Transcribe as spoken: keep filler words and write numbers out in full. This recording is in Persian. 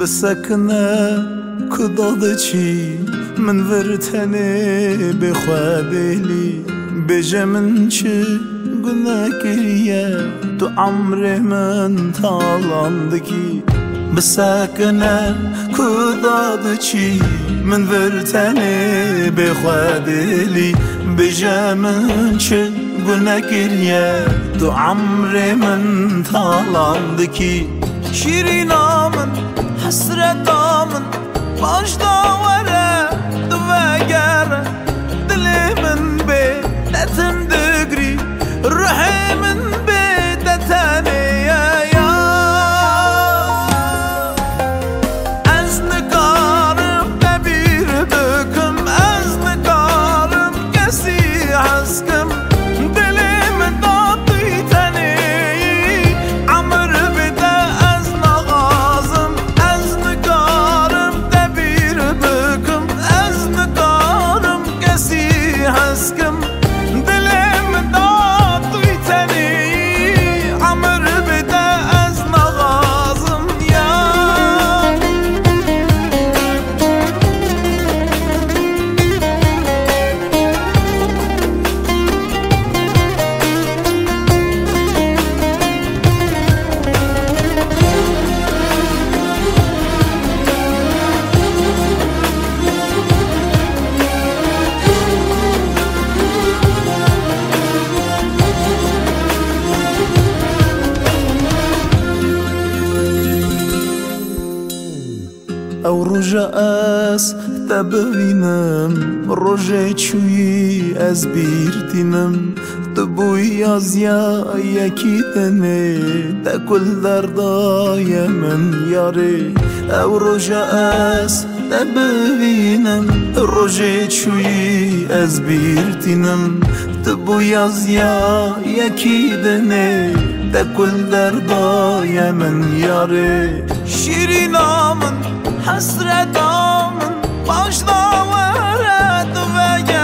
بسکنه کداده چی من ورتنه بخوابلی بجه من چه گناه کریه تو عمر من تالاندگی بسکنه کداده چی من ورتنه بخوابلی بجه من چه گناه کریه تو عمر من تالاندگی شیرینا من حسرتا من باش داوره دوگره دلی من به دتم دگری روحی من به دتنه یا از نگارم نبیر بکم از نگارم کسی حسکم دلی من داتی تنه عمر بده از نغازم از نگارم نبیر بکم از نگارم کسی حسکم او روژه از تبوینم روژه چویی از بیردینم تو بوی از یا یکی دنه تا کل دردای من یاره او روژه از تبوینم روژه چویی از بیردینم تو بوی از یا یکی دنه تا کل دردای من یاره شیرینا من حسرت آمن باش داوره دوگره